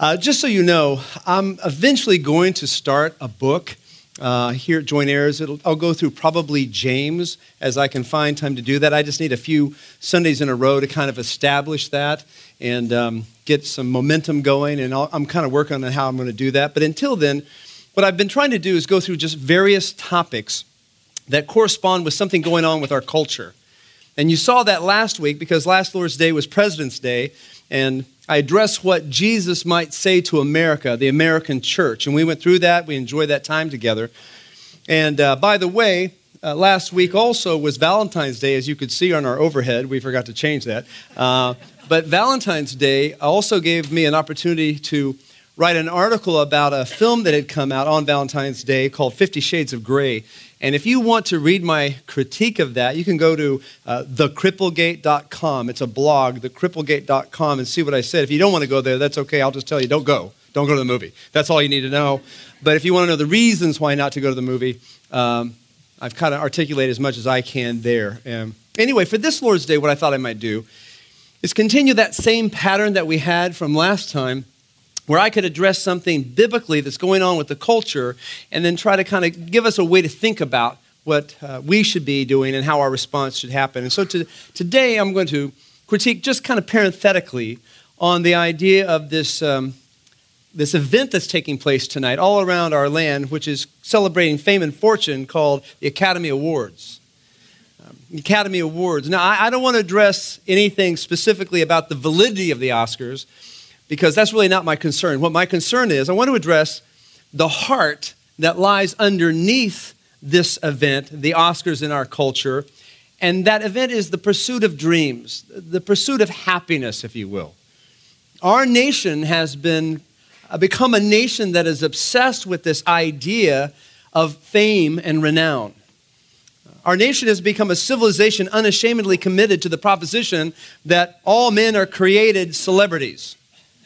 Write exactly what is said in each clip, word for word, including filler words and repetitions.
Uh, just so you know, I'm eventually going to start a book uh, here at Joint Heirs. It'll, I'll go through probably James as I can find time to do that. I just need a few Sundays in a row to kind of establish that and um, get some momentum going, and I'll, I'm kind of working on how I'm going to do that. But until then, what I've been trying to do is go through just various topics that correspond with something going on with our culture. And you saw that last week because last Lord's Day was President's Day, and I addressed what Jesus might say to America, the American church. And we went through that. We enjoyed that time together. And uh, by the way, uh, last week also was Valentine's Day, as you could see on our overhead. We forgot to change that. Uh, but Valentine's Day also gave me an opportunity to write an article about a film that had come out on Valentine's Day called Fifty Shades of Grey. And if you want to read my critique of that, you can go to uh, the cripplegate dot com. It's a blog, the cripplegate dot com, and see what I said. If you don't want to go there, that's okay. I'll just tell you, don't go. Don't go to the movie. That's all you need to know. But if you want to know the reasons why not to go to the movie, um, I've kind of articulated as much as I can there. Um, anyway, for this Lord's Day, what I thought I might do is continue that same pattern that we had from last time, where I could address something biblically that's going on with the culture and then try to kind of give us a way to think about what uh, we should be doing and how our response should happen. And so to, today I'm going to critique just kind of parenthetically on the idea of this, um, this event that's taking place tonight all around our land, which is celebrating fame and fortune, called the Academy Awards. Um, Academy Awards. Now, I, I don't want to address anything specifically about the validity of the Oscars, because that's really not my concern. What my concern is, I want to address the heart that lies underneath this event, the Oscars in our culture, and that event is the pursuit of dreams, the pursuit of happiness, if you will. Our nation has been uh, become a nation that is obsessed with this idea of fame and renown. Our nation has become a civilization unashamedly committed to the proposition that all men are created celebrities.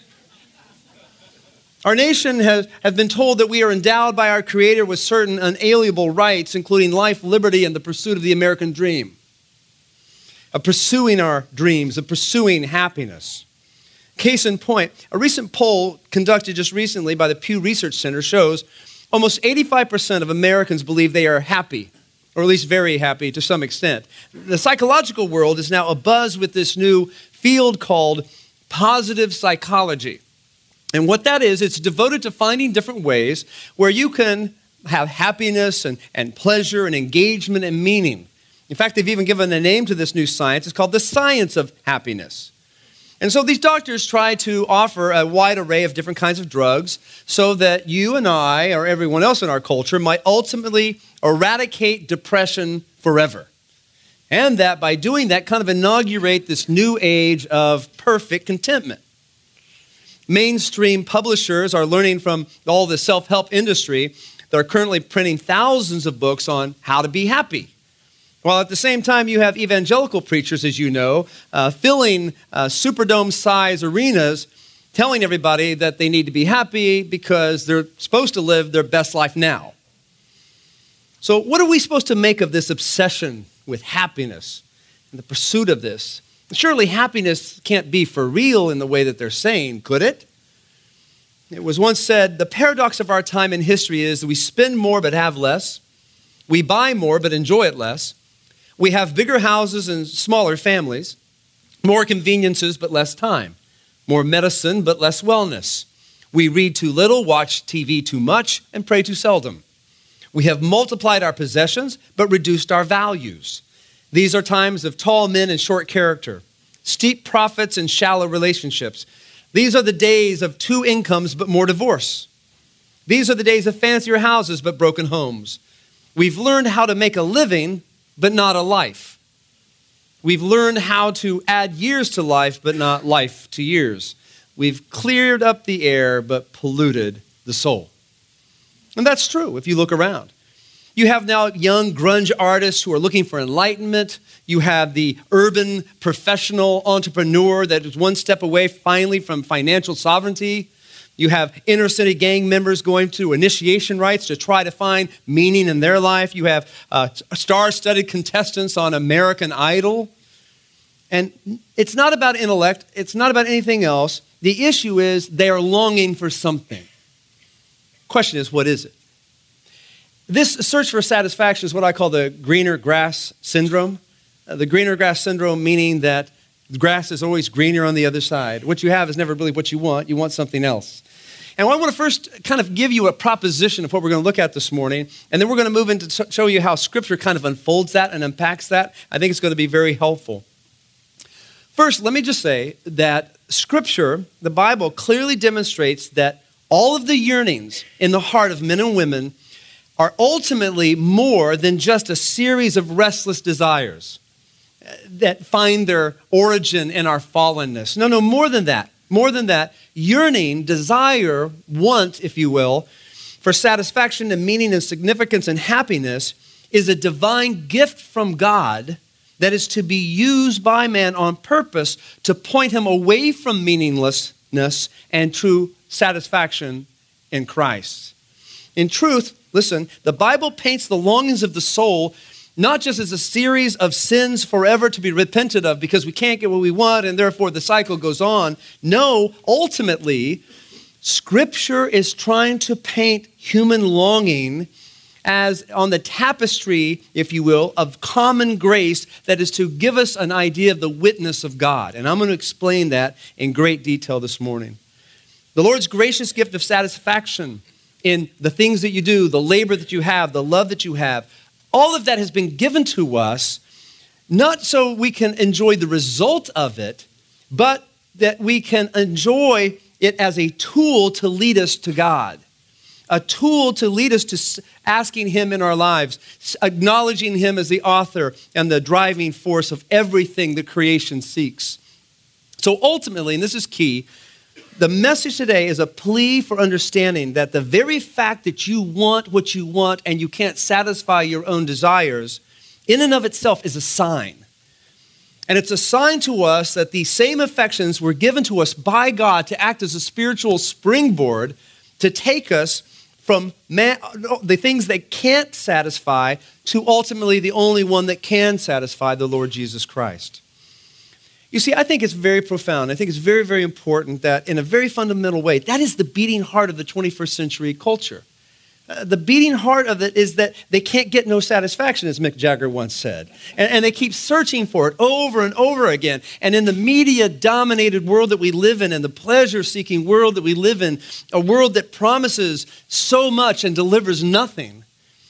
Our nation has, has been told that we are endowed by our Creator with certain unalienable rights, including life, liberty, and the pursuit of the American dream, of pursuing our dreams, of pursuing happiness. Case in point, a recent poll conducted just recently by the Pew Research Center shows almost eighty-five percent of Americans believe they are happy, or at least very happy to some extent. The psychological world is now abuzz with this new field called positive psychology. And what that is, it's devoted to finding different ways where you can have happiness and, and pleasure and engagement and meaning. In fact, they've even given a name to this new science. It's called the science of happiness. And so these doctors try to offer a wide array of different kinds of drugs so that you and I, or everyone else in our culture, might ultimately eradicate depression forever. And that by doing that, kind of inaugurate this new age of perfect contentment. Mainstream publishers are learning from all the self-help industry that are currently printing thousands of books on how to be happy. While at the same time, you have evangelical preachers, as you know, uh, filling uh, Superdome-sized arenas, telling everybody that they need to be happy because they're supposed to live their best life now. So what are we supposed to make of this obsession with happiness and the pursuit of this? Surely happiness can't be for real in the way that they're saying, could it? It was once said, the paradox of our time in history is that we spend more but have less. We buy more but enjoy it less. We have bigger houses and smaller families, more conveniences but less time, more medicine but less wellness. We read too little, watch T V too much, and pray too seldom. We have multiplied our possessions but reduced our values. These are times of tall men and short character, steep profits and shallow relationships. These are the days of two incomes but more divorce. These are the days of fancier houses but broken homes. We've learned how to make a living but not a life. We've learned how to add years to life but not life to years. We've cleared up the air but polluted the soul. And that's true if you look around. You have now young grunge artists who are looking for enlightenment. You have the urban professional entrepreneur that is one step away finally from financial sovereignty. You have inner city gang members going to initiation rites to try to find meaning in their life. You have uh, star-studded contestants on American Idol. And it's not about intellect. It's not about anything else. The issue is they are longing for something. Question is, what is it? This search for satisfaction is what I call the greener grass syndrome. Uh, the greener grass syndrome meaning that the grass is always greener on the other side. What you have is never really what you want. You want something else. And I want to first kind of give you a proposition of what we're going to look at this morning, and then we're going to move into to show you how Scripture kind of unfolds that and unpacks that. I think it's going to be very helpful. First, let me just say that Scripture, the Bible, clearly demonstrates that all of the yearnings in the heart of men and women are ultimately more than just a series of restless desires that find their origin in our fallenness. No, no, more than that. More than that, yearning, desire, want, if you will, for satisfaction and meaning and significance and happiness is a divine gift from God that is to be used by man on purpose to point him away from meaninglessness and true satisfaction in Christ. In truth, listen, the Bible paints the longings of the soul not just as a series of sins forever to be repented of because we can't get what we want and therefore the cycle goes on. No, ultimately, Scripture is trying to paint human longing as on the tapestry, if you will, of common grace that is to give us an idea of the witness of God. And I'm going to explain that in great detail this morning. The Lord's gracious gift of satisfaction in the things that you do, the labor that you have, the love that you have, all of that has been given to us, not so we can enjoy the result of it, but that we can enjoy it as a tool to lead us to God, a tool to lead us to asking Him in our lives, acknowledging Him as the author and the driving force of everything the creation seeks. So ultimately, and this is key, the message today is a plea for understanding that the very fact that you want what you want and you can't satisfy your own desires, in and of itself is a sign. And it's a sign to us that these same affections were given to us by God to act as a spiritual springboard to take us from man, the things that can't satisfy to ultimately the only one that can satisfy, the Lord Jesus Christ. You see, I think it's very profound. I think it's very, very important that in a very fundamental way, that is the beating heart of the twenty-first century culture. Uh, the beating heart of it is that they can't get no satisfaction, as Mick Jagger once said. And, and they keep searching for it over and over again. And in the media-dominated world that we live in, and the pleasure-seeking world that we live in, a world that promises so much and delivers nothing,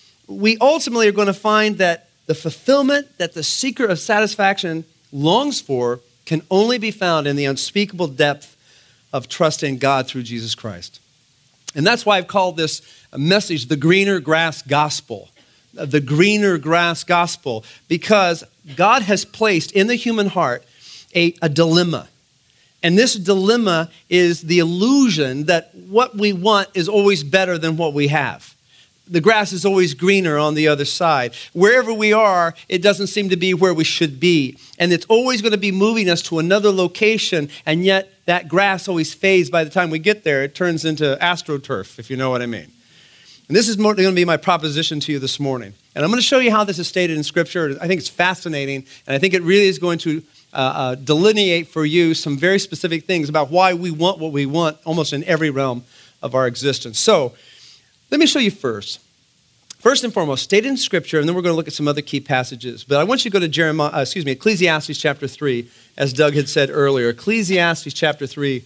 we ultimately are going to find that the fulfillment that the seeker of satisfaction longs for can only be found in the unspeakable depth of trust in God through Jesus Christ. And that's why I've called this message the greener grass gospel. The greener grass gospel, because God has placed in the human heart a, a dilemma. And this dilemma is the illusion that what we want is always better than what we have. The grass is always greener on the other side. Wherever we are, it doesn't seem to be where we should be. And it's always going to be moving us to another location, and yet that grass always fades by the time we get there. It turns into astroturf, if you know what I mean. And this is more, going to be my proposition to you this morning. And I'm going to show you how this is stated in Scripture. I think it's fascinating, and I think it really is going to uh, uh, delineate for you some very specific things about why we want what we want almost in every realm of our existence. So, let me show you first. First and foremost, stated in Scripture, and then we're going to look at some other key passages. But I want you to go to Jeremiah, uh, excuse me, Ecclesiastes chapter three, as Doug had said earlier. Ecclesiastes chapter three.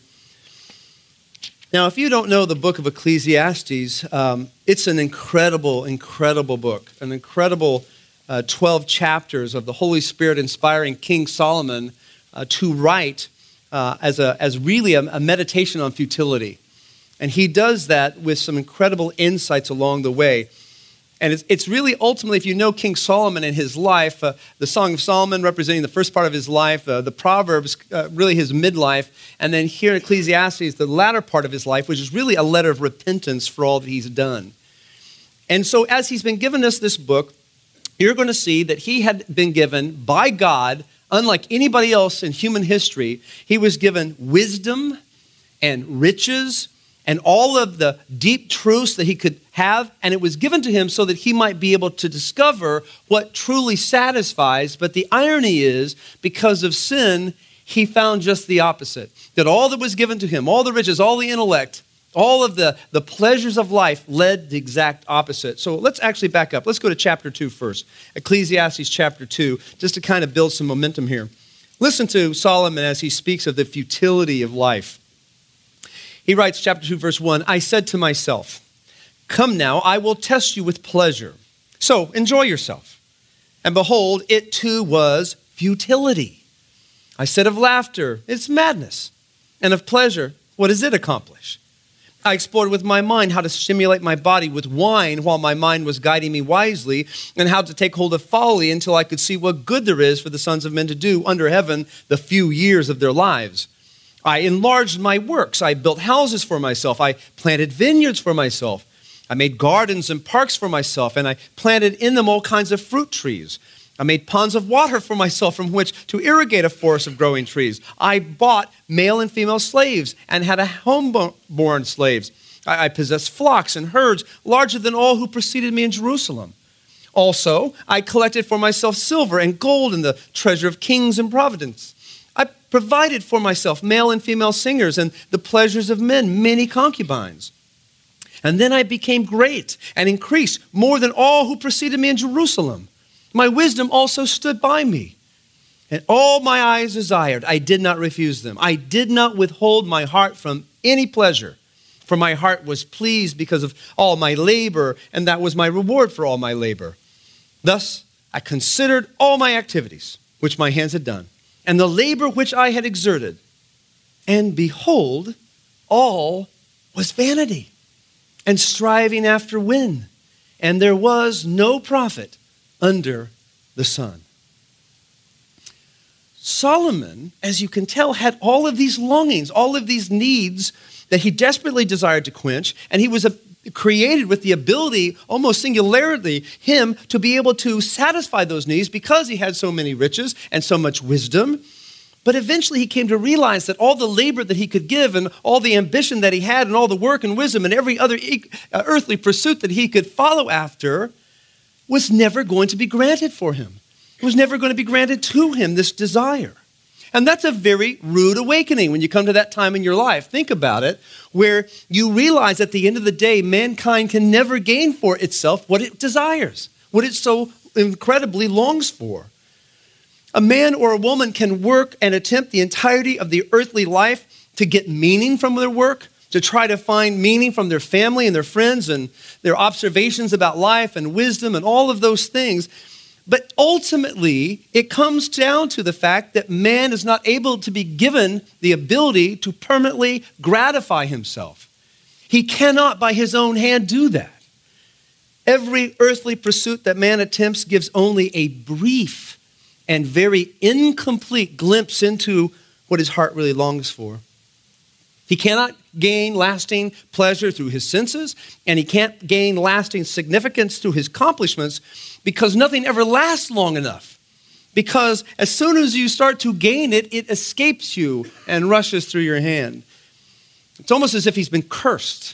Now, if you don't know the book of Ecclesiastes, um, it's an incredible, incredible book, an incredible uh, twelve chapters of the Holy Spirit inspiring King Solomon uh, to write uh, as a as really a, a meditation on futility. And he does that with some incredible insights along the way. And it's, it's really ultimately, if you know King Solomon and his life, uh, the Song of Solomon representing the first part of his life, uh, the Proverbs, uh, really his midlife, and then here in Ecclesiastes, the latter part of his life, which is really a letter of repentance for all that he's done. And so as he's been given us this book, you're going to see that he had been given by God, unlike anybody else in human history, he was given wisdom and riches and all of the deep truths that he could have, and it was given to him so that he might be able to discover what truly satisfies. But the irony is, because of sin, he found just the opposite, that all that was given to him, all the riches, all the intellect, all of the, the pleasures of life led the exact opposite. So let's actually back up. Let's go to chapter two first. Ecclesiastes chapter two, just to kind of build some momentum here. Listen to Solomon as he speaks of the futility of life. He writes, chapter two, verse one, I said to myself, come now, I will test you with pleasure. So enjoy yourself. And behold, it too was futility. I said of laughter, it's madness. And of pleasure, what does it accomplish? I explored with my mind how to stimulate my body with wine while my mind was guiding me wisely, and how to take hold of folly until I could see what good there is for the sons of men to do under heaven the few years of their lives. I enlarged my works. I built houses for myself. I planted vineyards for myself. I made gardens and parks for myself, and I planted in them all kinds of fruit trees. I made ponds of water for myself from which to irrigate a forest of growing trees. I bought male and female slaves and had a homeborn slaves. I, I possessed flocks and herds larger than all who preceded me in Jerusalem. Also, I collected for myself silver and gold and the treasure of kings and providence. I provided for myself male and female singers and the pleasures of men, many concubines. And then I became great and increased more than all who preceded me in Jerusalem. My wisdom also stood by me, and all my eyes desired. I did not refuse them. I did not withhold my heart from any pleasure, for my heart was pleased because of all my labor, and that was my reward for all my labor. Thus, I considered all my activities, which my hands had done, and the labor which I had exerted, and behold, all was vanity and striving after wind, and there was no profit under the sun. Solomon, as you can tell, had all of these longings, all of these needs that he desperately desired to quench, and he was a, created with the ability, almost singularly, him to be able to satisfy those needs because he had so many riches and so much wisdom. But eventually he came to realize that all the labor that he could give and all the ambition that he had and all the work and wisdom and every other earthly pursuit that he could follow after was never going to be granted for him. It was never going to be granted to him, this desire. And that's a very rude awakening when you come to that time in your life. Think about it, where you realize at the end of the day, mankind can never gain for itself what it desires, what it so incredibly longs for. A man or a woman can work and attempt the entirety of the earthly life to get meaning from their work, to try to find meaning from their family and their friends and their observations about life and wisdom and all of those things. But ultimately, it comes down to the fact that man is not able to be given the ability to permanently gratify himself. He cannot by his own hand do that. Every earthly pursuit that man attempts gives only a brief and very incomplete glimpse into what his heart really longs for. He cannot gain lasting pleasure through his senses, and he can't gain lasting significance through his accomplishments because nothing ever lasts long enough. Because as soon as you start to gain it, it escapes you and rushes through your hand. It's almost as if he's been cursed,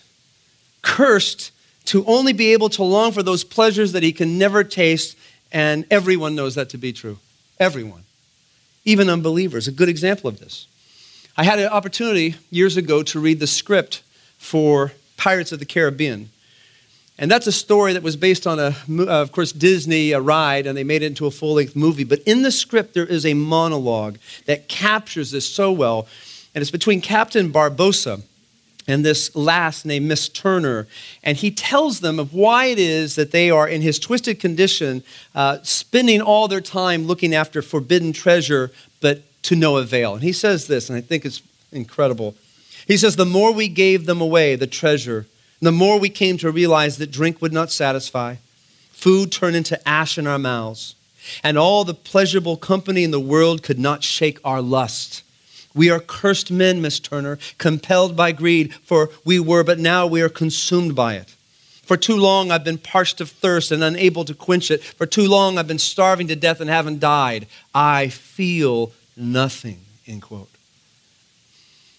cursed to only be able to long for those pleasures that he can never taste, and everyone knows that to be true. Everyone, even unbelievers. A good example of this. I had an opportunity years ago to read the script for Pirates of the Caribbean. And that's a story that was based on, a, of course, Disney, a ride, and they made it into a full-length movie. But in the script, there is a monologue that captures this so well. And it's between Captain Barbossa and this lass named Miss Turner. And he tells them of why it is that they are in his twisted condition, uh, spending all their time looking after forbidden treasure, but to no avail. And he says this, and I think it's incredible. He says, the more we gave them away, the treasure, the more we came to realize that drink would not satisfy, food turned into ash in our mouths, and all the pleasurable company in the world could not shake our lust. We are cursed men, Miss Turner, compelled by greed, for we were, but now we are consumed by it. For too long I've been parched of thirst and unable to quench it. For too long I've been starving to death and haven't died. I feel nothing, end quote.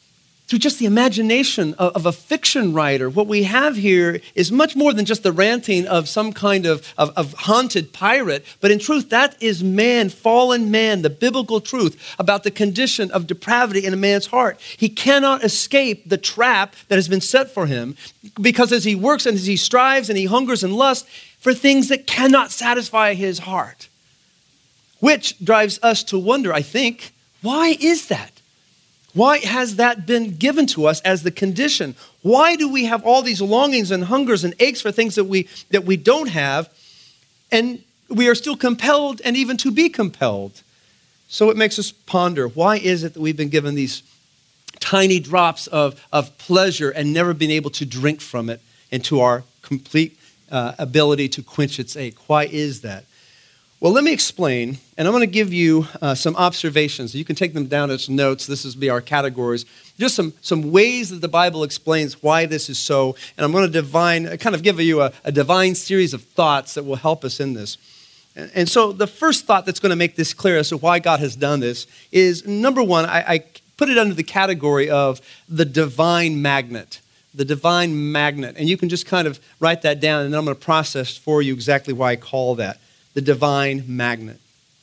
through just the imagination of, of a fiction writer. What we have here is much more than just the ranting of some kind of, of, of haunted pirate, but in truth, that is man, fallen man, the biblical truth about the condition of depravity in a man's heart. He cannot escape the trap that has been set for him, because as he works and as he strives and he hungers and lusts for things that cannot satisfy his heart, which drives us to wonder, I think, why is that? Why has that been given to us as the condition? Why do we have all these longings and hungers and aches for things that we that we don't have, and we are still compelled and even to be compelled? So it makes us ponder, why is it that we've been given these tiny drops of, of pleasure and never been able to drink from it into our complete uh, ability to quench its ache? Why is that? Well, let me explain, and I'm going to give you uh, some observations. You can take them down as notes. This will be our categories. Just some, some ways that the Bible explains why this is so, and I'm going to divine, kind of give you a, a divine series of thoughts that will help us in this. And, and so the first thought that's going to make this clear as to why God has done this is, number one, I, I put it under the category of the divine magnet. The divine magnet. And you can just kind of write that down, and then I'm going to process for you exactly why I call that the divine magnet.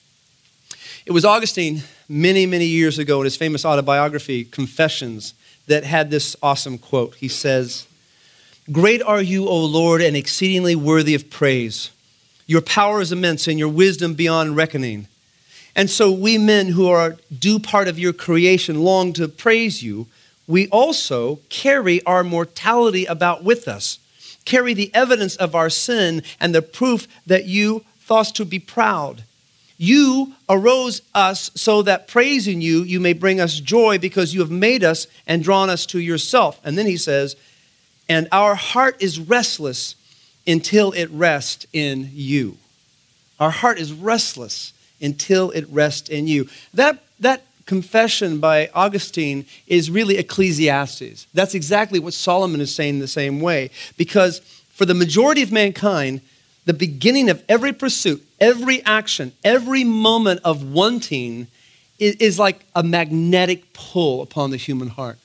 It was Augustine many, many years ago in his famous autobiography, Confessions, that had this awesome quote. He says, "Great are you, O Lord, and exceedingly worthy of praise. Your power is immense and your wisdom beyond reckoning. And so we men who are due part of your creation long to praise you. We also carry our mortality about with us, carry the evidence of our sin and the proof that you thought to be proud. You arose us so that praising you, you may bring us joy because you have made us and drawn us to yourself." And then he says, "And our heart is restless until it rests in you." Our heart is restless until it rests in you. That, that confession by Augustine is really Ecclesiastes. That's exactly what Solomon is saying the same way. Because for the majority of mankind, the beginning of every pursuit, every action, every moment of wanting is, is like a magnetic pull upon the human heart.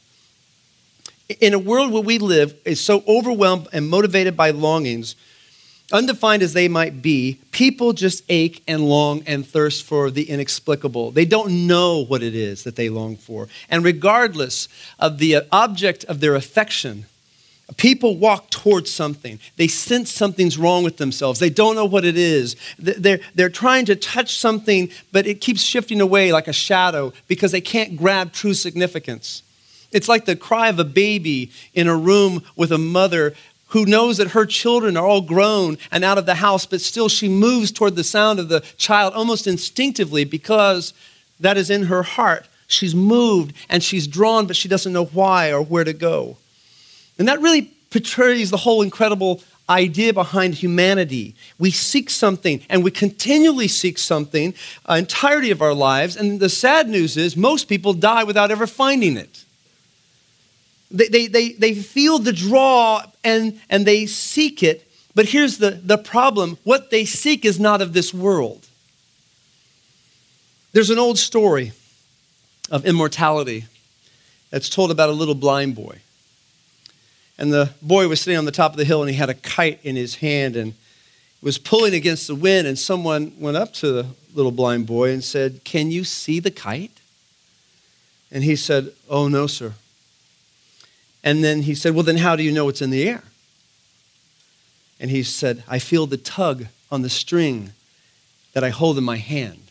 In a world where we live is so overwhelmed and motivated by longings, undefined as they might be, people just ache and long and thirst for the inexplicable. They don't know what it is that they long for. And regardless of the object of their affection, people walk towards something. They sense something's wrong with themselves. They don't know what it is. They're, they're trying to touch something, but it keeps shifting away like a shadow because they can't grab true significance. It's like the cry of a baby in a room with a mother who knows that her children are all grown and out of the house, but still she moves toward the sound of the child almost instinctively because that is in her heart. She's moved and she's drawn, but she doesn't know why or where to go. And that really portrays the whole incredible idea behind humanity. We seek something, and we continually seek something the entirety of our lives. And the sad news is most people die without ever finding it. They, they, they, they feel the draw, and, and they seek it. But here's the, the problem. What they seek is not of this world. There's an old story of immortality that's told about a little blind boy. And the boy was sitting on the top of the hill, and he had a kite in his hand and was pulling against the wind. And someone went up to the little blind boy and said, "Can you see the kite?" And he said, "Oh, no, sir." And then he said, "Well, then how do you know it's in the air?" And he said, "I feel the tug on the string that I hold in my hand."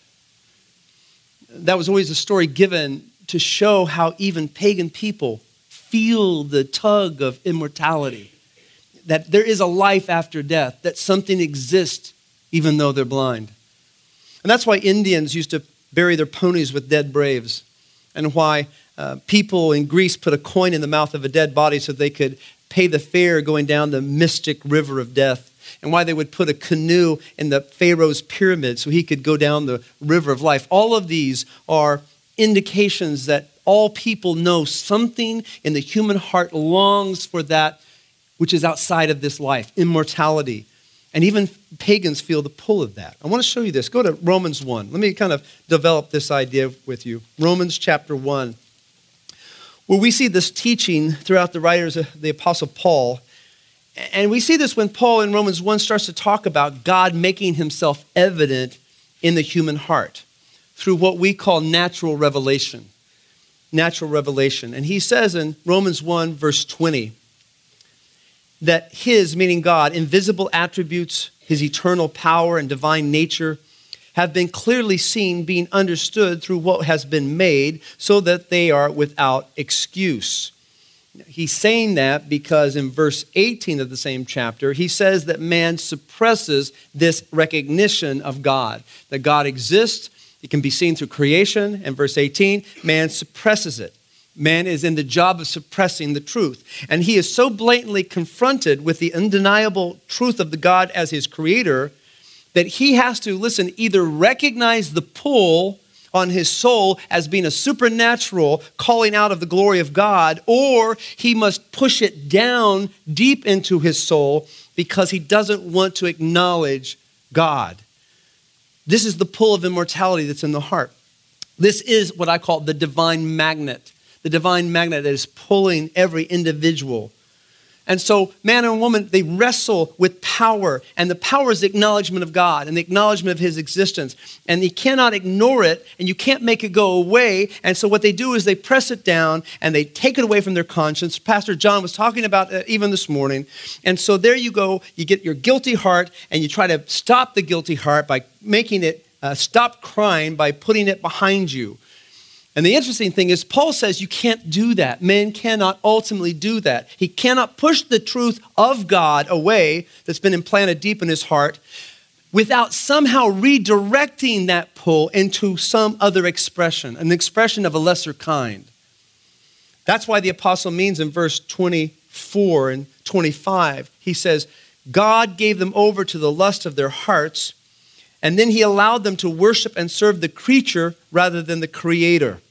That was always a story given to show how even pagan people feel the tug of immortality, that there is a life after death, that something exists even though they're blind. And that's why Indians used to bury their ponies with dead braves, and why uh, people in Greece put a coin in the mouth of a dead body so they could pay the fare going down the mystic river of death, and why they would put a canoe in the Pharaoh's pyramid so he could go down the river of life. All of these are indications that all people know something in the human heart longs for that which is outside of this life, immortality. And even pagans feel the pull of that. I want to show you this. Go to Romans one. Let me kind of develop this idea with you. Romans chapter one. Well, we see this teaching throughout the writers of the Apostle Paul. And we see this when Paul in Romans one starts to talk about God making himself evident in the human heart through what we call natural revelation. Natural revelation. And he says in Romans one, verse twenty, that his, meaning God, invisible attributes, his eternal power and divine nature have been clearly seen, being understood through what has been made, so that they are without excuse. He's saying that because in verse eighteen of the same chapter, he says that man suppresses this recognition of God, that God exists. It can be seen through creation. And verse eighteen, man suppresses it. Man is in the job of suppressing the truth. And he is so blatantly confronted with the undeniable truth of the God as his creator that he has to, listen, either recognize the pull on his soul as being a supernatural calling out of the glory of God, or he must push it down deep into his soul because he doesn't want to acknowledge God. This is the pull of immortality that's in the heart. This is what I call the divine magnet, the divine magnet that is pulling every individual. And so man and woman, they wrestle with power, and the power is the acknowledgement of God and the acknowledgement of his existence. And you cannot ignore it, and you can't make it go away. And so what they do is they press it down and they take it away from their conscience. Pastor John was talking about that even this morning. And so there you go, you get your guilty heart, and you try to stop the guilty heart by making it uh, stop crying, by putting it behind you. And the interesting thing is, Paul says you can't do that. Man cannot ultimately do that. He cannot push the truth of God away that's been implanted deep in his heart without somehow redirecting that pull into some other expression, an expression of a lesser kind. That's why the apostle means in verse twenty-four and twenty-five, he says, God gave them over to the lust of their hearts, and then he allowed them to worship and serve the creature rather than the creator.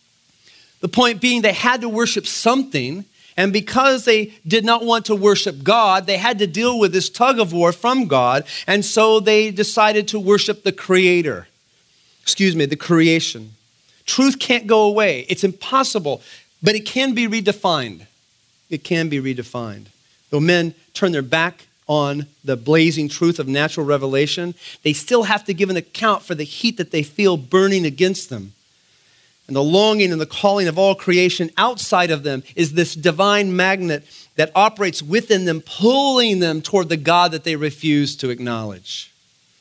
The point being, they had to worship something, and because they did not want to worship God, they had to deal with this tug of war from God, and so they decided to worship the creator. Excuse me, the creation. Truth can't go away. It's impossible, but it can be redefined. It can be redefined. Though men turn their back on the blazing truth of natural revelation, they still have to give an account for the heat that they feel burning against them. And the longing and the calling of all creation outside of them is this divine magnet that operates within them, pulling them toward the God that they refuse to acknowledge.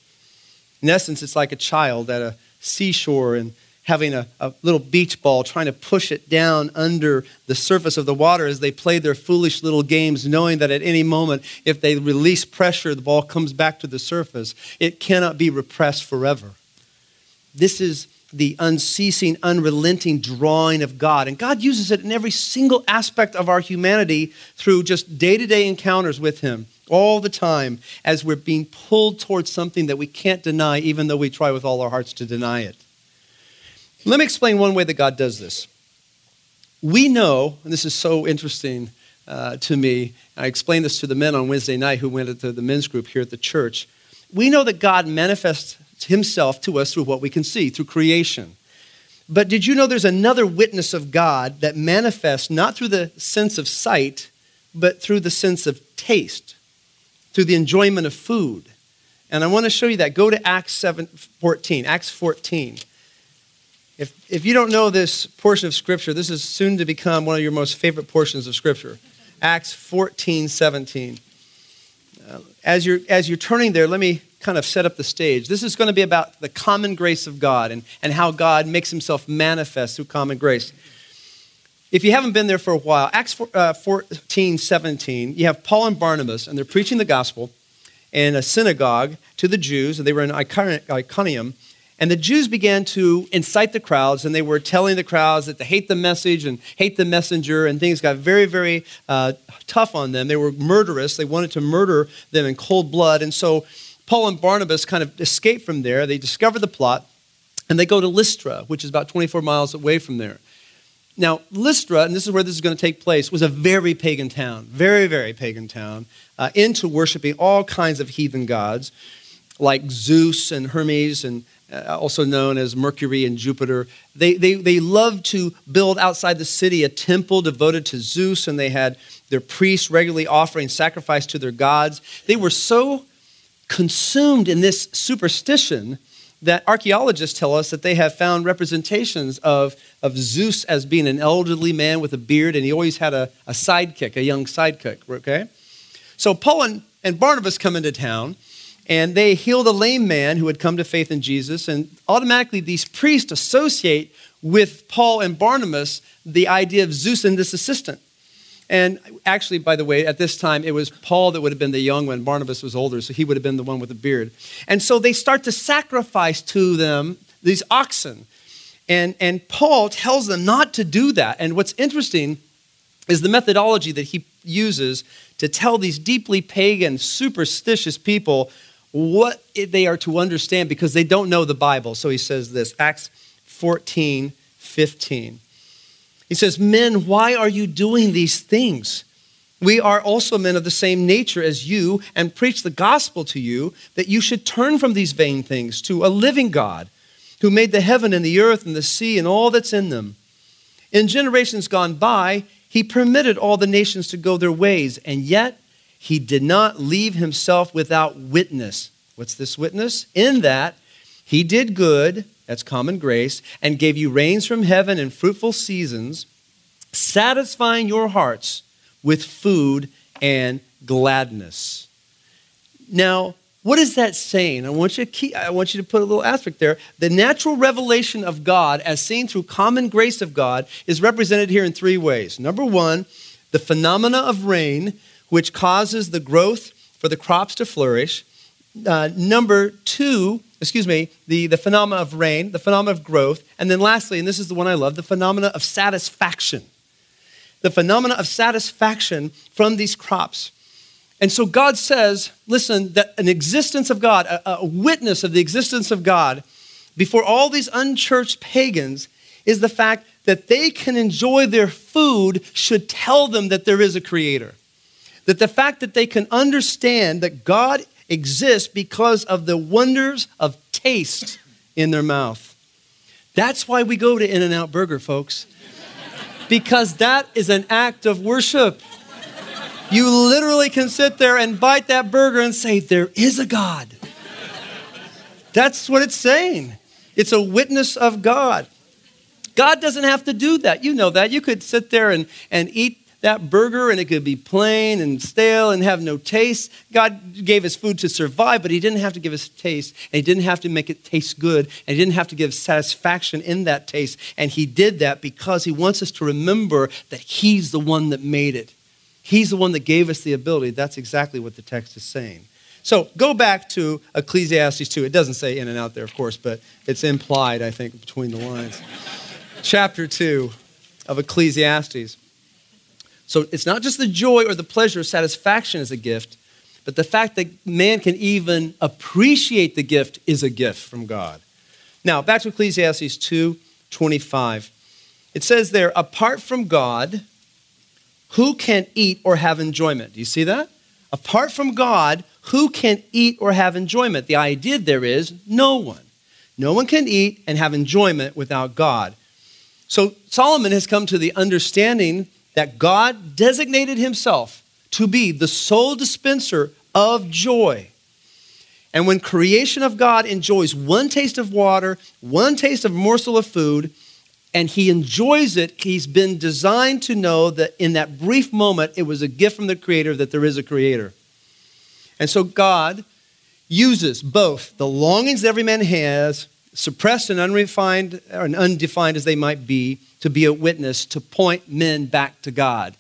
In essence, it's like a child at a seashore and having a, a little beach ball, trying to push it down under the surface of the water as they play their foolish little games, knowing that at any moment, if they release pressure, the ball comes back to the surface. It cannot be repressed forever. This is the unceasing, unrelenting drawing of God. And God uses it in every single aspect of our humanity through just day-to-day encounters with him all the time as we're being pulled towards something that we can't deny, even though we try with all our hearts to deny it. Let me explain one way that God does this. We know, and this is so interesting uh, to me, I explained this to the men on Wednesday night who went to the men's group here at the church. We know that God manifests himself to us through what we can see, through creation. But did you know there's another witness of God that manifests not through the sense of sight, but through the sense of taste, through the enjoyment of food? And I want to show you that. Go to Acts seven fourteen. Acts fourteen. If, if you don't know this portion of Scripture, this is soon to become one of your most favorite portions of Scripture. Acts fourteen seventeen. Uh, as you're, as you're turning there, let me kind of set up the stage. This is going to be about the common grace of God and, and how God makes himself manifest through common grace. If you haven't been there for a while, Acts fourteen seventeen, you have Paul and Barnabas, and they're preaching the gospel in a synagogue to the Jews, and they were in Iconium. And the Jews began to incite the crowds, and they were telling the crowds that they hate the message and hate the messenger, and things got very, very uh, tough on them. They were murderous. They wanted to murder them in cold blood. And so Paul and Barnabas kind of escape from there. They discover the plot, and they go to Lystra, which is about twenty-four miles away from there. Now, Lystra, and this is where this is going to take place, was a very pagan town, very, very pagan town, uh, into worshiping all kinds of heathen gods, like Zeus and Hermes and uh, also known as Mercury and Jupiter. They, they, they loved to build outside the city a temple devoted to Zeus, and they had their priests regularly offering sacrifice to their gods. They were so consumed in this superstition that archaeologists tell us that they have found representations of, of Zeus as being an elderly man with a beard, and he always had a, a sidekick, a young sidekick, okay? So Paul and, and Barnabas come into town, and they healed a lame man who had come to faith in Jesus, and automatically these priests associate with Paul and Barnabas the idea of Zeus and this assistant. And actually, by the way, at this time, it was Paul that would have been the young one. Barnabas was older, so he would have been the one with the beard. And so they start to sacrifice to them these oxen. And, and Paul tells them not to do that. And what's interesting is the methodology that he uses to tell these deeply pagan, superstitious people what they are to understand because they don't know the Bible. So he says this, Acts fourteen fifteen. He says, "Men, why are you doing these things? We are also men of the same nature as you and preach the gospel to you that you should turn from these vain things to a living God who made the heaven and the earth and the sea and all that's in them. In generations gone by, he permitted all the nations to go their ways, and yet he did not leave himself without witness." What's this witness? "In that he did good," that's common grace, "and gave you rains from heaven and fruitful seasons, satisfying your hearts with food and gladness." Now, what is that saying? I want you to keep, I want you to put a little asterisk there. The natural revelation of God, as seen through common grace of God, is represented here in three ways. Number one, the phenomena of rain, which causes the growth for the crops to flourish. Uh, number two, excuse me, the, the phenomena of rain, the phenomena of growth, and then lastly, and this is the one I love, the phenomena of satisfaction. The phenomena of satisfaction from these crops. And so God says, listen, that an existence of God, a, a witness of the existence of God before all these unchurched pagans is the fact that they can enjoy their food should tell them that there is a creator. That the fact that they can understand that God exists because of the wonders of taste in their mouth. That's why we go to In-N-Out Burger, folks. Because that is an act of worship. You literally can sit there and bite that burger and say, there is a God. That's what it's saying. It's a witness of God. God doesn't have to do that. You know that. You could sit there and, and eat that burger and it could be plain and stale and have no taste. God gave us food to survive, but he didn't have to give us taste, and he didn't have to make it taste good, and he didn't have to give satisfaction in that taste. And he did that because he wants us to remember that he's the one that made it. He's the one that gave us the ability. That's exactly what the text is saying. So go back to Ecclesiastes two. It doesn't say in and out there, of course, but it's implied, I think, between the lines. Chapter two of Ecclesiastes. So it's not just the joy or the pleasure or satisfaction as a gift, but the fact that man can even appreciate the gift is a gift from God. Now, back to Ecclesiastes two twenty-five. It says there, apart from God, who can eat or have enjoyment? Do you see that? Apart from God, who can eat or have enjoyment? The idea there is no one. No one can eat and have enjoyment without God. So Solomon has come to the understanding that God designated himself to be the sole dispenser of joy. And when creation of God enjoys one taste of water, one taste of morsel of food, and he enjoys it, he's been designed to know that in that brief moment, it was a gift from the Creator that there is a Creator. And so God uses both the longings that every man has, suppressed and unrefined or undefined as they might be, to be a witness, to point men back to God.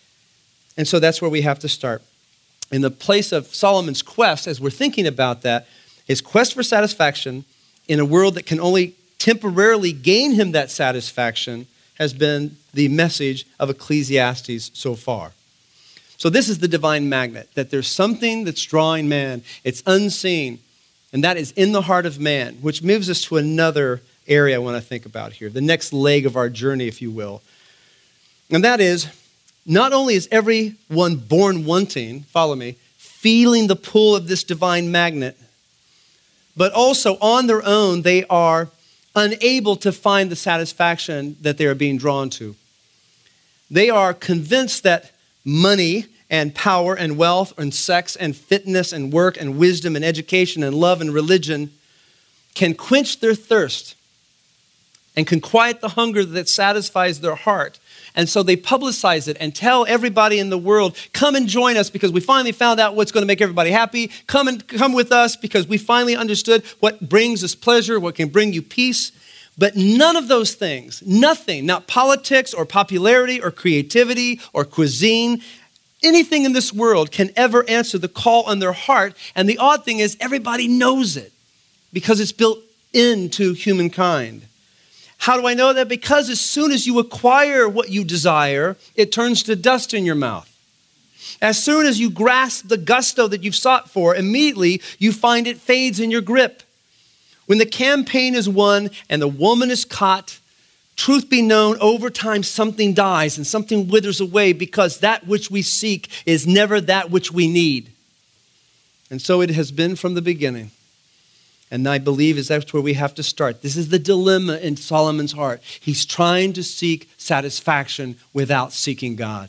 And so that's where we have to start. In the place of Solomon's quest, as we're thinking about that, his quest for satisfaction in a world that can only temporarily gain him that satisfaction has been the message of Ecclesiastes so far. So this is the divine magnet, that there's something that's drawing man. It's unseen, and that is in the heart of man, which moves us to another area I want to think about here, the next leg of our journey, if you will. And that is, not only is everyone born wanting, follow me, feeling the pull of this divine magnet, but also on their own, they are unable to find the satisfaction that they are being drawn to. They are convinced that money and power and wealth and sex and fitness and work and wisdom and education and love and religion can quench their thirst and can quiet the hunger that satisfies their heart. And so they publicize it and tell everybody in the world, come and join us because we finally found out what's going to make everybody happy. Come and come with us because we finally understood what brings us pleasure, what can bring you peace. But none of those things, nothing, not politics or popularity or creativity or cuisine, anything in this world can ever answer the call on their heart. And the odd thing is everybody knows it because it's built into humankind. How do I know that? Because as soon as you acquire what you desire, it turns to dust in your mouth. As soon as you grasp the gusto that you've sought for, immediately you find it fades in your grip. When the campaign is won and the woman is caught, truth be known, over time something dies and something withers away because that which we seek is never that which we need. And so it has been from the beginning. And I believe is that's where we have to start. This is the dilemma in Solomon's heart. He's trying to seek satisfaction without seeking God.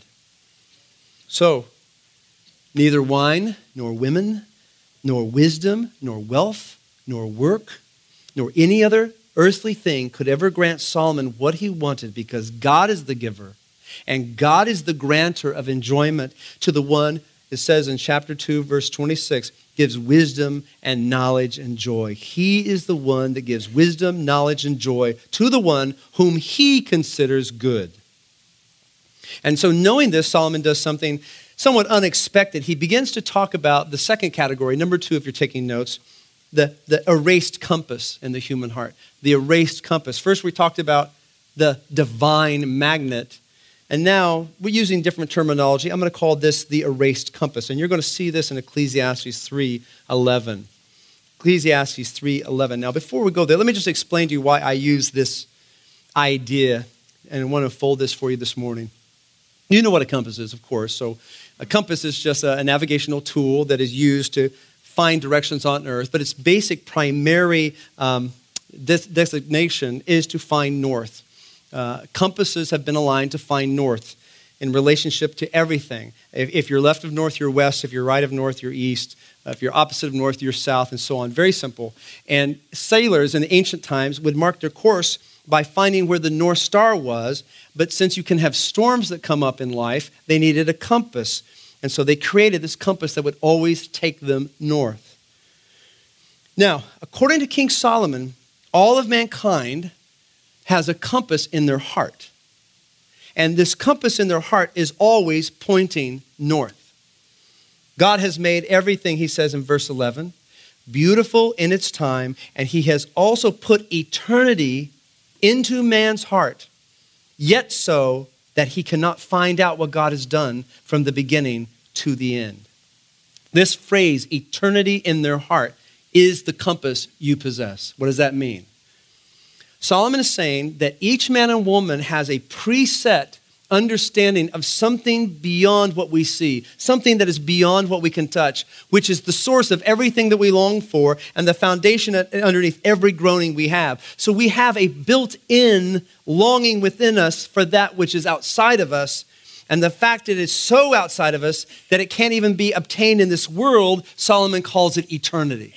So, neither wine, nor women, nor wisdom, nor wealth, nor work, nor any other earthly thing could ever grant Solomon what he wanted because God is the giver and God is the granter of enjoyment to the one, it says in chapter two, verse twenty-six, gives wisdom and knowledge and joy. He is the one that gives wisdom, knowledge, and joy to the one whom he considers good. And so knowing this, Solomon does something somewhat unexpected. He begins to talk about the second category, number two, if you're taking notes, the, the erased compass in the human heart. The erased compass. First, we talked about the divine magnet. And now we're using different terminology. I'm going to call this the erased compass. And you're going to see this in Ecclesiastes three eleven. Ecclesiastes three eleven. Now, before we go there, let me just explain to you why I use this idea. And I want to fold this for you this morning. You know what a compass is, of course. So a compass is just a, a navigational tool that is used to find directions on earth. But its basic primary um, des- designation is to find north. Uh, compasses have been aligned to find north in relationship to everything. If, if you're left of north, you're west. If you're right of north, you're east. Uh, if you're opposite of north, you're south, and so on. Very simple. And sailors in ancient times would mark their course by finding where the North Star was. But since you can have storms that come up in life, they needed a compass. And so they created this compass that would always take them north. Now, according to King Solomon, all of mankind has a compass in their heart. And this compass in their heart is always pointing north. God has made everything, he says in verse eleven, beautiful in its time, and he has also put eternity into man's heart, yet so that he cannot find out what God has done from the beginning to the end. This phrase, eternity in their heart, is the compass you possess. What does that mean? Solomon is saying that each man and woman has a preset understanding of something beyond what we see, something that is beyond what we can touch, which is the source of everything that we long for and the foundation underneath every groaning we have. So we have a built-in longing within us for that which is outside of us, and the fact that it is so outside of us that it can't even be obtained in this world, Solomon calls it eternity.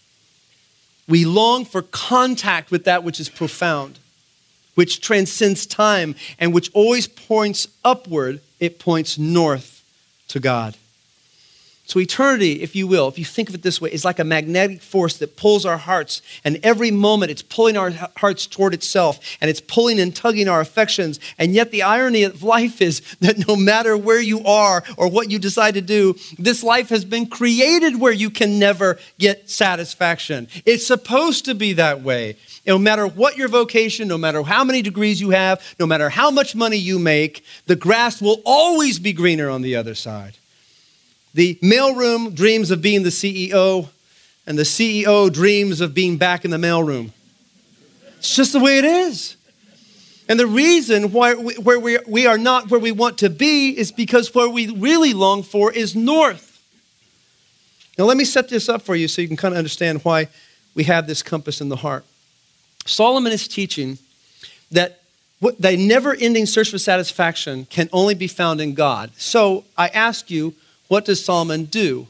We long for contact with that which is profound, which transcends time, and which always points upward. It points north to God. So eternity, if you will, if you think of it this way, is like a magnetic force that pulls our hearts, and every moment it's pulling our hearts toward itself, and it's pulling and tugging our affections. And yet the irony of life is that no matter where you are or what you decide to do, this life has been created where you can never get satisfaction. It's supposed to be that way. No matter what your vocation, no matter how many degrees you have, no matter how much money you make, the grass will always be greener on the other side. The mailroom dreams of being the C E O, and the C E O dreams of being back in the mailroom. It's just the way it is. And the reason why we, where we, we are not where we want to be is because where we really long for is north. Now let me set this up for you so you can kind of understand why, we have this compass in the heart. Solomon is teaching that what, the never-ending search for satisfaction can only be found in God. So I ask you, what does Solomon do?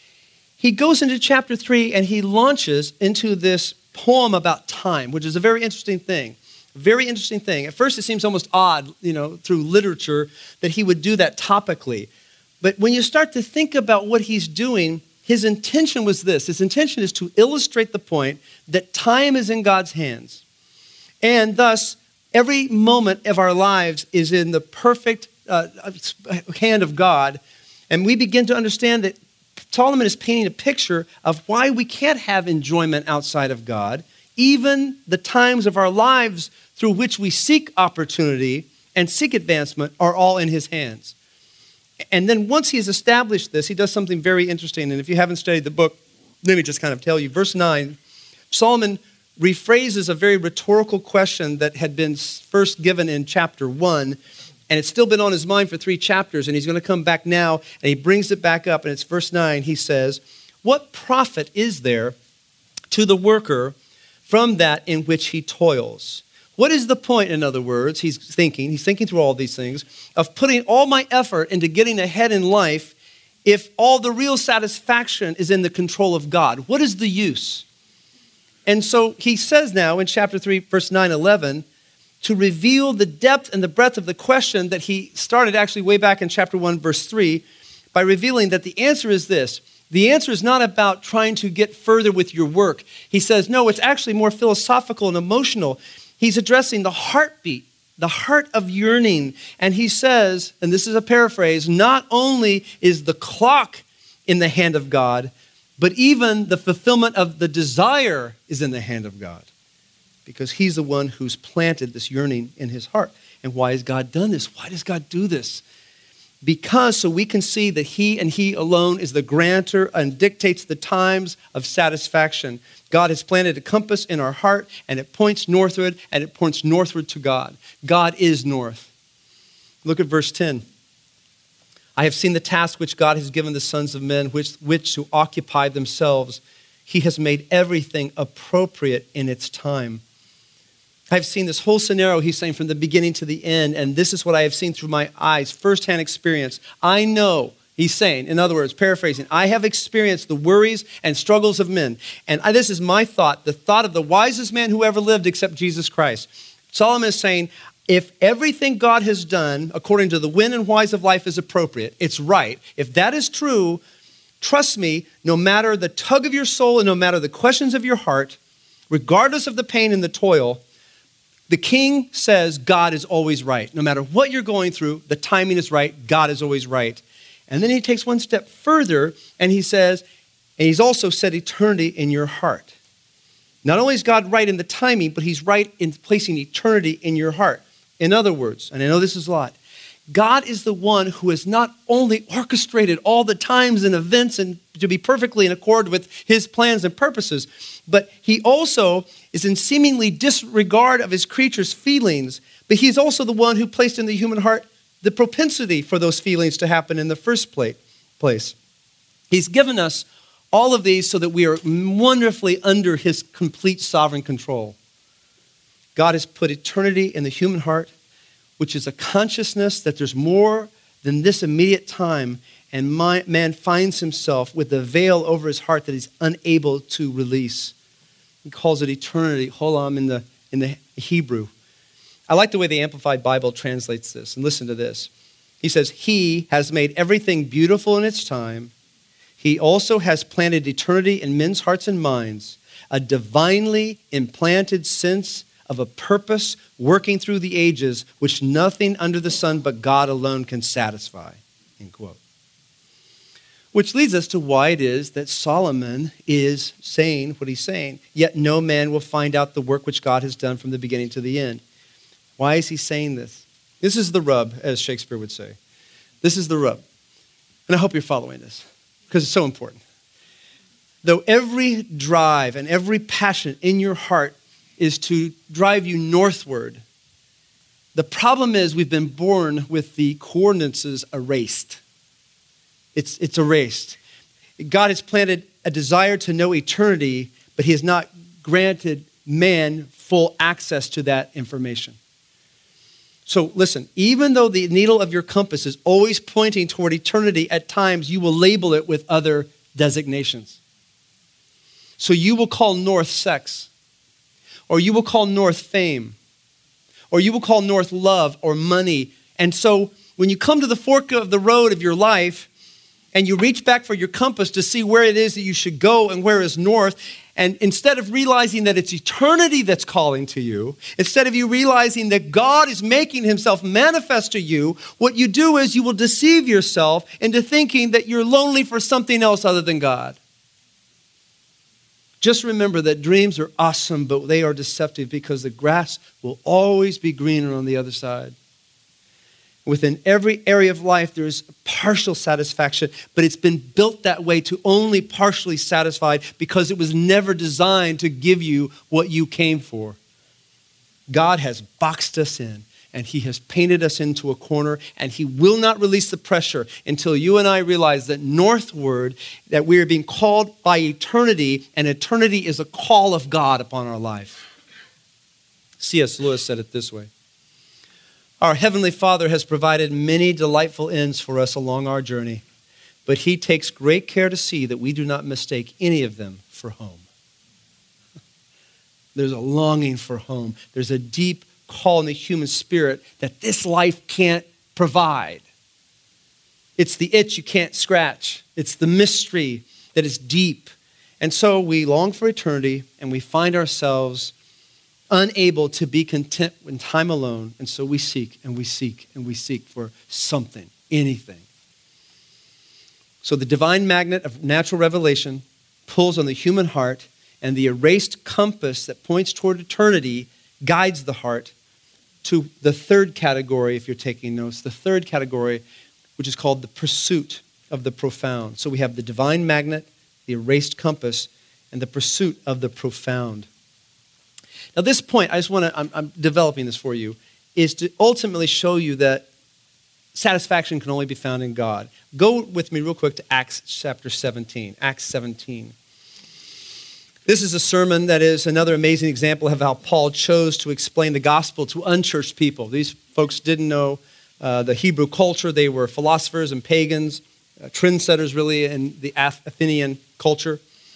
He goes into chapter three and he launches into this poem about time, which is a very interesting thing. Very interesting thing. At first, it seems almost odd, you know, through literature that he would do that topically. But when you start to think about what he's doing, his intention was this. His intention is to illustrate the point that time is in God's hands. And thus, every moment of our lives is in the perfect uh, hand of God. And we begin to understand that Solomon is painting a picture of why we can't have enjoyment outside of God. Even the times of our lives through which we seek opportunity and seek advancement are all in his hands. And then once he has established this, he does something very interesting. And if you haven't studied the book, let me just kind of tell you. Verse nine, Solomon rephrases a very rhetorical question that had been first given in chapter one, and it's still been on his mind for three chapters, and he's going to come back now, and he brings it back up, and it's verse nine. He says, "What profit is there to the worker from that in which he toils?" What is the point, in other words, he's thinking, he's thinking through all these things, of putting all my effort into getting ahead in life if all the real satisfaction is in the control of God? What is the use? And so he says now in chapter three, verse nine, eleven, to reveal the depth and the breadth of the question that he started actually way back in chapter one, verse three, by revealing that the answer is this. The answer is not about trying to get further with your work. He says, no, it's actually more philosophical and emotional. He's addressing the heartbeat, the heart of yearning. And he says, and this is a paraphrase, not only is the clock in the hand of God, but even the fulfillment of the desire is in the hand of God, because he's the one who's planted this yearning in his heart. And why has God done this? Why does God do this? Because so we can see that he and he alone is the grantor and dictates the times of satisfaction. God has planted a compass in our heart, and it points northward, and it points northward to God. God is north. Look at verse ten. "I have seen the task which God has given the sons of men, which, which to occupy themselves. He has made everything appropriate in its time." I've seen this whole scenario, he's saying, from the beginning to the end, and this is what I have seen through my eyes, firsthand experience. I know, he's saying, in other words, paraphrasing, I have experienced the worries and struggles of men. And I, this is my thought, the thought of the wisest man who ever lived except Jesus Christ. Solomon is saying, if everything God has done according to the when and whys of life is appropriate, it's right. If that is true, trust me, no matter the tug of your soul and no matter the questions of your heart, regardless of the pain and the toil, the king says God is always right. No matter what you're going through, the timing is right. God is always right. And then he takes one step further and he says, and he's also set eternity in your heart. Not only is God right in the timing, but he's right in placing eternity in your heart. In other words, and I know this is a lot, God is the one who has not only orchestrated all the times and events and to be perfectly in accord with his plans and purposes, but he also is in seemingly disregard of his creatures' feelings, but he's also the one who placed in the human heart the propensity for those feelings to happen in the first place. He's given us all of these so that we are wonderfully under his complete sovereign control. God has put eternity in the human heart, which is a consciousness that there's more than this immediate time, and my, man finds himself with a veil over his heart that he's unable to release. He calls it eternity, holam in the, in the Hebrew. I like the way the Amplified Bible translates this, and listen to this. He says, he has made everything beautiful in its time. He also has planted eternity in men's hearts and minds, a divinely implanted sense of a purpose working through the ages, which nothing under the sun but God alone can satisfy, end quote. Which leads us to why it is that Solomon is saying what he's saying, yet no man will find out the work which God has done from the beginning to the end. Why is he saying this? This is the rub, as Shakespeare would say. This is the rub. And I hope you're following this, because it's so important. Though every drive and every passion in your heart is to drive you northward, the problem is we've been born with the coordinates erased. It's, it's erased. God has planted a desire to know eternity, but he has not granted man full access to that information. So listen, even though the needle of your compass is always pointing toward eternity, at times you will label it with other designations. So you will call north sex, or you will call north fame, or you will call north love or money. And so when you come to the fork of the road of your life and you reach back for your compass to see where it is that you should go and where is north, and instead of realizing that it's eternity that's calling to you, instead of you realizing that God is making himself manifest to you, what you do is you will deceive yourself into thinking that you're lonely for something else other than God. Just remember that dreams are awesome, but they are deceptive because the grass will always be greener on the other side. Within every area of life, there is partial satisfaction, but it's been built that way to only partially satisfy because it was never designed to give you what you came for. God has boxed us in, and he has painted us into a corner, and he will not release the pressure until you and I realize that northward, that we are being called by eternity, and eternity is a call of God upon our life. C S Lewis said it this way: our Heavenly Father has provided many delightful ends for us along our journey, but he takes great care to see that we do not mistake any of them for home. There's a longing for home. There's a deep call in the human spirit that this life can't provide. It's the itch you can't scratch. It's the mystery that is deep. And so we long for eternity, and we find ourselves unable to be content in time alone. And so we seek and we seek and we seek for something, anything. So the divine magnet of natural revelation pulls on the human heart, and the erased compass that points toward eternity guides the heart to the third category, if you're taking notes, the third category, which is called the pursuit of the profound. So we have the divine magnet, the erased compass, and the pursuit of the profound. Now, this point, I just want to, I'm, I'm developing this for you, is to ultimately show you that satisfaction can only be found in God. Go with me real quick to Acts chapter seventeen. Acts seventeen. This is a sermon that is another amazing example of how Paul chose to explain the gospel to unchurched people. These folks didn't know uh, the Hebrew culture. They were philosophers and pagans, uh, trendsetters really in the Athenian culture.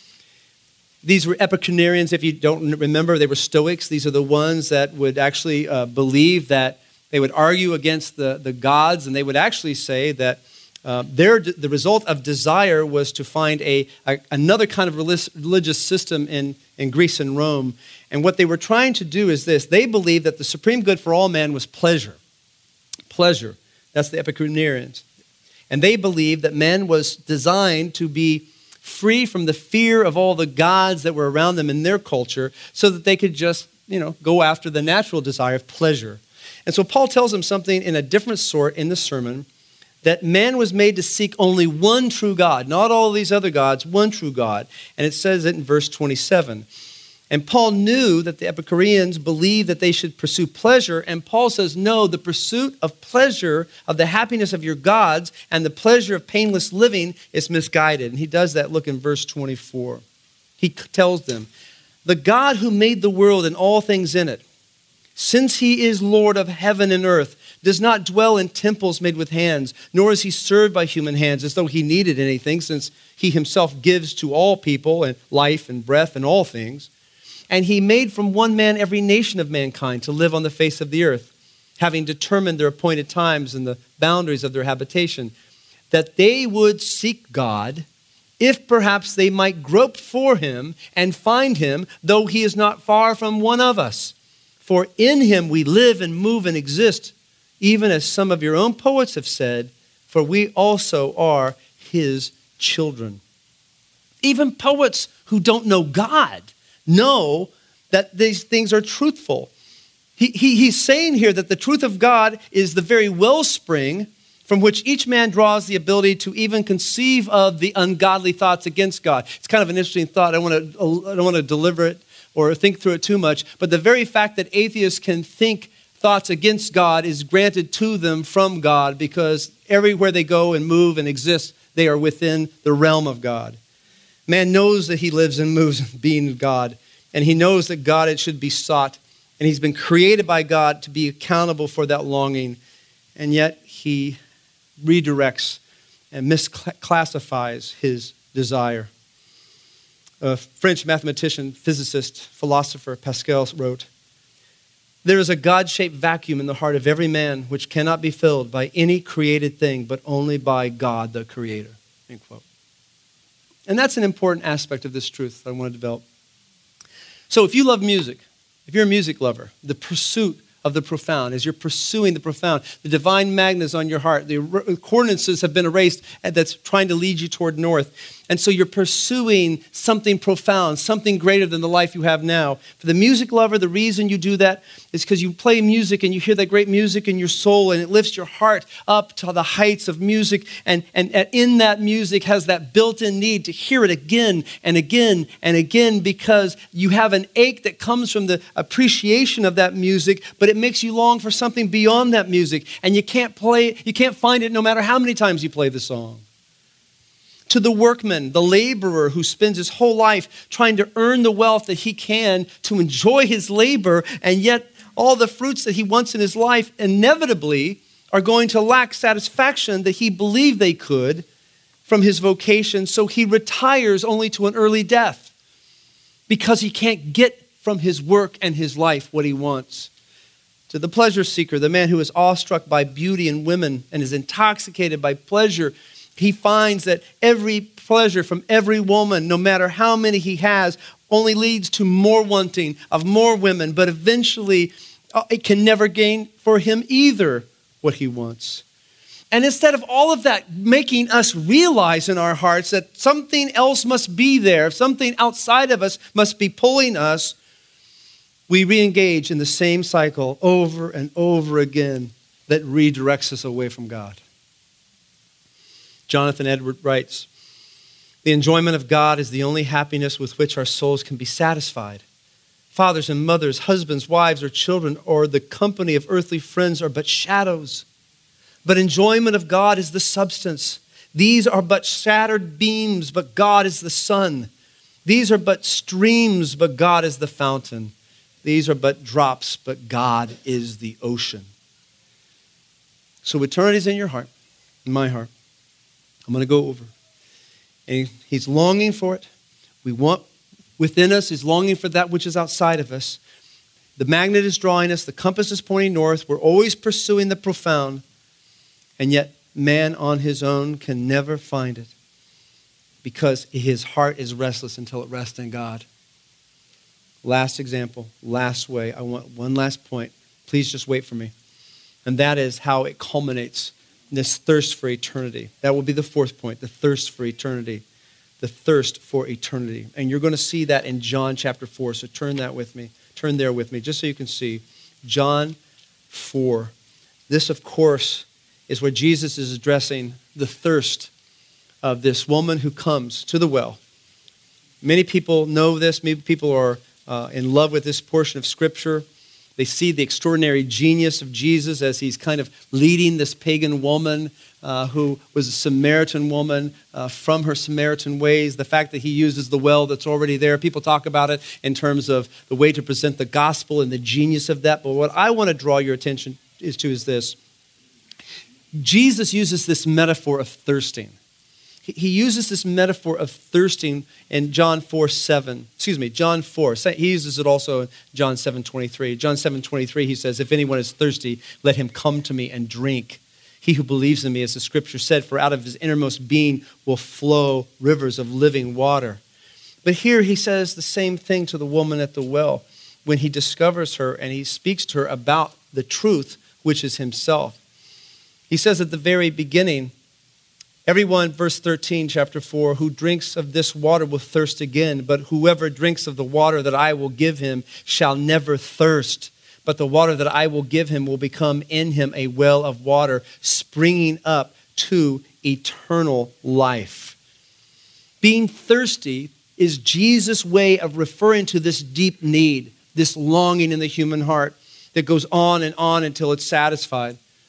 These were Epicureans, if you don't remember. They were Stoics. These are the ones that would actually uh, believe that they would argue against the, the gods, and they would actually say that uh, their, the result of desire was to find a, a another kind of religious system in, in Greece and Rome. And what they were trying to do is this. They believed that the supreme good for all men was pleasure. Pleasure. That's the Epicureans. And they believed that man was designed to be free from the fear of all the gods that were around them in their culture, so that they could just, you know, go after the natural desire of pleasure. And so Paul tells them something in a different sort in the sermon, that man was made to seek only one true God, not all these other gods, one true God. And it says it in verse twenty-seven. And Paul knew that the Epicureans believed that they should pursue pleasure. And Paul says, no, the pursuit of pleasure, of the happiness of your gods, and the pleasure of painless living is misguided. And he does that. Look in verse twenty-four. He tells them, the God who made the world and all things in it, since he is Lord of heaven and earth, does not dwell in temples made with hands, nor is he served by human hands as though he needed anything, since he himself gives to all people and life and breath and all things. And he made from one man every nation of mankind to live on the face of the earth, having determined their appointed times and the boundaries of their habitation, that they would seek God, if perhaps they might grope for him and find him, though he is not far from one of us. For in him we live and move and exist, even as some of your own poets have said, for we also are his children. Even poets who don't know God know that these things are truthful. He, he, he's saying here that the truth of God is the very wellspring from which each man draws the ability to even conceive of the ungodly thoughts against God. It's kind of an interesting thought. I, want to, I don't want to deliver it or think through it too much, but the very fact that atheists can think thoughts against God is granted to them from God, because everywhere they go and move and exist, they are within the realm of God. Man knows that he lives and moves in being God, and he knows that God it should be sought, and he's been created by God to be accountable for that longing, and yet he redirects and misclassifies his desire. A French mathematician, physicist, philosopher, Pascal wrote, "There is a God-shaped vacuum in the heart of every man which cannot be filled by any created thing, but only by God, the Creator." End quote. And that's an important aspect of this truth that I want to develop. So if you love music, if you're a music lover, the pursuit of the profound, as you're pursuing the profound, the divine magnet is on your heart. The coordinates have been erased that's trying to lead you toward north. And so you're pursuing something profound, something greater than the life you have now. For the music lover, the reason you do that is because you play music and you hear that great music in your soul and it lifts your heart up to the heights of music. And, and, and in that music has that built-in need to hear it again and again and again because you have an ache that comes from the appreciation of that music, but it makes you long for something beyond that music. And you can't play, you can't find it no matter how many times you play the song. To the workman, the laborer who spends his whole life trying to earn the wealth that he can to enjoy his labor, and yet all the fruits that he wants in his life inevitably are going to lack satisfaction that he believed they could from his vocation, so he retires only to an early death because he can't get from his work and his life what he wants. To the pleasure seeker, the man who is awestruck by beauty in women and is intoxicated by pleasure, he finds that every pleasure from every woman, no matter how many he has, only leads to more wanting of more women, but eventually it can never gain for him either what he wants. And instead of all of that making us realize in our hearts that something else must be there, something outside of us must be pulling us, we re-engage in the same cycle over and over again that redirects us away from God. Jonathan Edwards writes, "The enjoyment of God is the only happiness with which our souls can be satisfied. Fathers and mothers, husbands, wives, or children, or the company of earthly friends are but shadows. But enjoyment of God is the substance. These are but shattered beams, but God is the sun. These are but streams, but God is the fountain. These are but drops, but God is the ocean." So eternity is in your heart, in my heart. I'm going to go over. And he's longing for it. We want within us, he's longing for that which is outside of us. The magnet is drawing us. The compass is pointing north. We're always pursuing the profound. And yet man on his own can never find it because his heart is restless until it rests in God. Last example, last way. I want one last point. Please just wait for me. And that is how it culminates. This thirst for eternity. That will be the fourth point, the thirst for eternity. The thirst for eternity. And you're going to see that in John chapter four. So turn that with me. Turn there with me, just so you can see. John four. This, of course, is where Jesus is addressing the thirst of this woman who comes to the well. Many people know this. Many people are uh, in love with this portion of Scripture. They see the extraordinary genius of Jesus as he's kind of leading this pagan woman uh, who was a Samaritan woman uh, from her Samaritan ways. The fact that he uses the well that's already there. People talk about it in terms of the way to present the gospel and the genius of that. But what I want to draw your attention is to is this. Jesus uses this metaphor of thirsting. He uses this metaphor of thirsting in John four seven. Excuse me, John four. He uses it also in John seven twenty-three. John seven twenty-three, he says, "If anyone is thirsty, let him come to me and drink. He who believes in me, as the scripture said, for out of his innermost being will flow rivers of living water." But here he says the same thing to the woman at the well when he discovers her and he speaks to her about the truth, which is himself. He says at the very beginning, "Everyone," verse thirteen, chapter four, "who drinks of this water will thirst again, but whoever drinks of the water that I will give him shall never thirst. But the water that I will give him will become in him a well of water springing up to eternal life." Being thirsty is Jesus' way of referring to this deep need, this longing in the human heart that goes on and on until it's satisfied.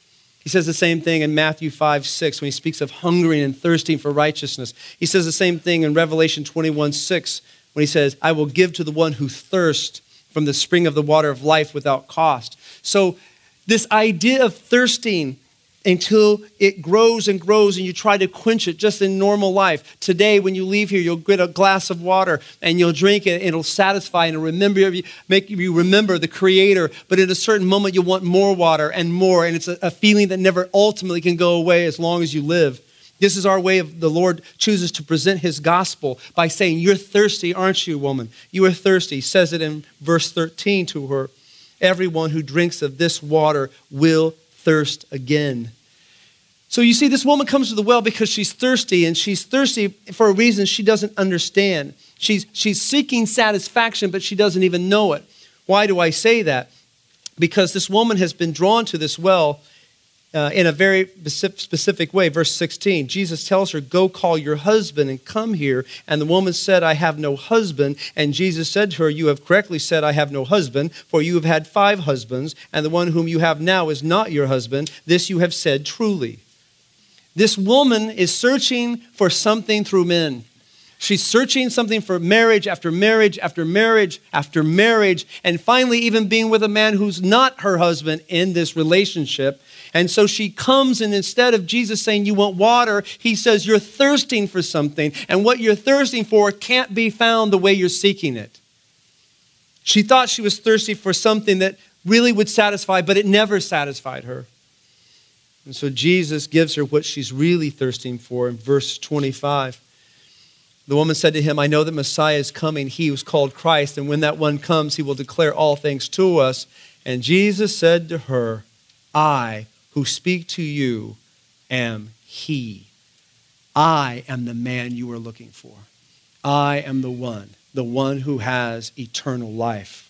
He says the same thing in Matthew five, six, when he speaks of hungering and thirsting for righteousness. He says the same thing in Revelation twenty-one, six, when he says, I will give to the one who thirsts from the spring of the water of life without cost. So this idea of thirsting until it grows and grows and you try to quench it just in normal life. Today, when you leave here, you'll get a glass of water and you'll drink it and it'll satisfy and it'll remember you, make you remember the Creator. But at a certain moment, you'll want more water and more. And it's a, a feeling that never ultimately can go away as long as you live. This is our way of the Lord chooses to present his gospel by saying, you're thirsty, aren't you, woman? You are thirsty. He says it in verse thirteen to her. Everyone who drinks of this water will thirst again. So you see, this woman comes to the well because she's thirsty, and she's thirsty for a reason she doesn't understand. She's, she's seeking satisfaction, but she doesn't even know it. Why do I say that? Because this woman has been drawn to this well uh, in a very specific way. Verse sixteen, Jesus tells her, go call your husband and come here. And the woman said, I have no husband. And Jesus said to her, you have correctly said, I have no husband, for you have had five husbands, and the one whom you have now is not your husband. This you have said truly. This woman is searching for something through men. She's searching something for marriage after marriage after marriage after marriage, and finally even being with a man who's not her husband in this relationship. And so she comes, and instead of Jesus saying, you want water, he says, you're thirsting for something, and what you're thirsting for can't be found the way you're seeking it. She thought she was thirsty for something that really would satisfy, but it never satisfied her. And so Jesus gives her what she's really thirsting for in verse twenty-five. The woman said to him, I know that Messiah is coming, he who's called Christ, and when that one comes, he will declare all things to us. And Jesus said to her, I who speak to you am he. I am the man you are looking for. I am the one, the one who has eternal life.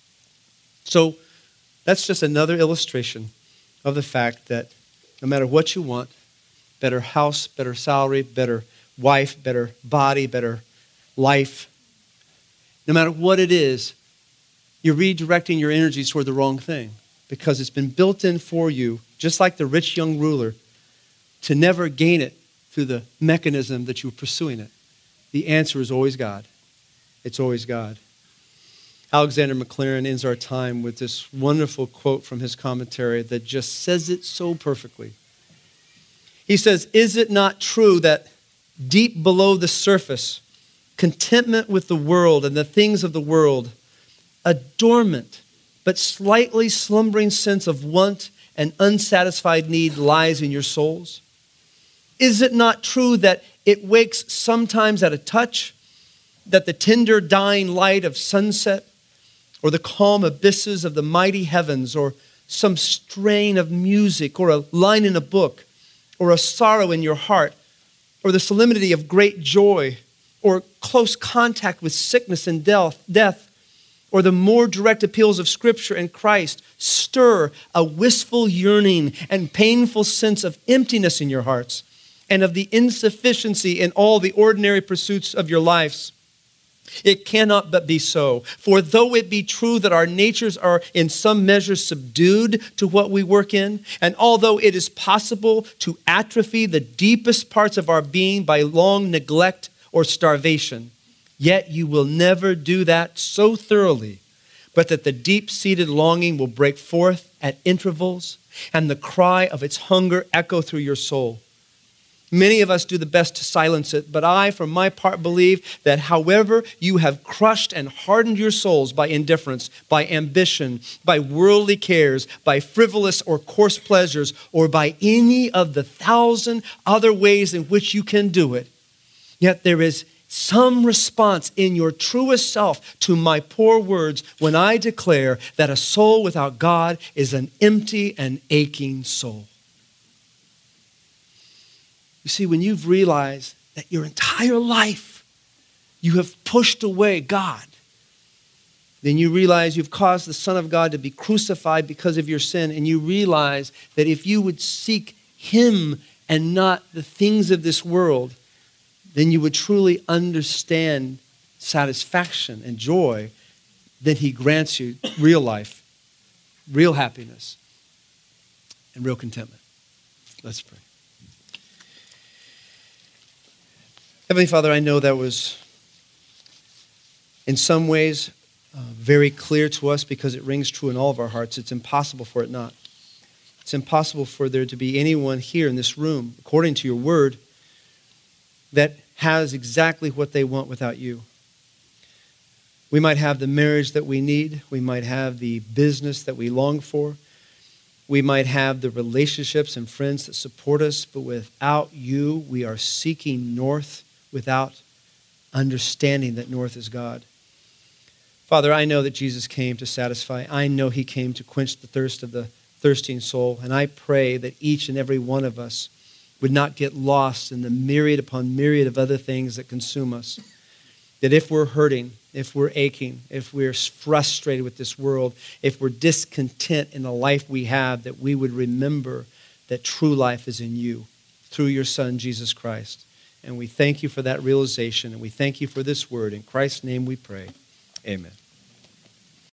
So that's just another illustration of the fact that no matter what you want, better house, better salary, better wife, better body, better life, no matter what it is, you're redirecting your energies toward the wrong thing because it's been built in for you, just like the rich young ruler, to never gain it through the mechanism that you were pursuing it. The answer is always God. It's always God. Alexander Maclaren ends our time with this wonderful quote from his commentary that just says it so perfectly. He says, is it not true that deep below the surface, contentment with the world and the things of the world, a dormant but slightly slumbering sense of want and unsatisfied need lies in your souls? Is it not true that it wakes sometimes at a touch, that the tender dying light of sunset, or the calm abysses of the mighty heavens, or some strain of music, or a line in a book, or a sorrow in your heart, or the solemnity of great joy, or close contact with sickness and death, or the more direct appeals of Scripture and Christ stir a wistful yearning and painful sense of emptiness in your hearts and of the insufficiency in all the ordinary pursuits of your lives? It cannot but be so. For though it be true that our natures are in some measure subdued to what we work in, and although it is possible to atrophy the deepest parts of our being by long neglect or starvation, yet you will never do that so thoroughly, but that the deep-seated longing will break forth at intervals, and the cry of its hunger echo through your soul. Many of us do the best to silence it, but I, for my part, believe that however you have crushed and hardened your souls by indifference, by ambition, by worldly cares, by frivolous or coarse pleasures, or by any of the thousand other ways in which you can do it, yet there is some response in your truest self to my poor words when I declare that a soul without God is an empty and aching soul. You see, when you've realized that your entire life you have pushed away God, then you realize you've caused the Son of God to be crucified because of your sin, and you realize that if you would seek Him and not the things of this world, then you would truly understand satisfaction and joy. Then He grants you real life, real happiness, and real contentment. Let's pray. Heavenly Father, I know that was in some ways uh, very clear to us because it rings true in all of our hearts. It's impossible for it not. It's impossible for there to be anyone here in this room, according to your word, that has exactly what they want without you. We might have the marriage that we need. We might have the business that we long for. We might have the relationships and friends that support us, but without you, we are seeking north without understanding that north is God. Father, I know that Jesus came to satisfy. I know he came to quench the thirst of the thirsting soul, and I pray that each and every one of us would not get lost in the myriad upon myriad of other things that consume us. That if we're hurting, if we're aching, if we're frustrated with this world, if we're discontent in the life we have, that we would remember that true life is in you through your Son, Jesus Christ. And we thank you for that realization, and we thank you for this word. In Christ's name we pray. Amen.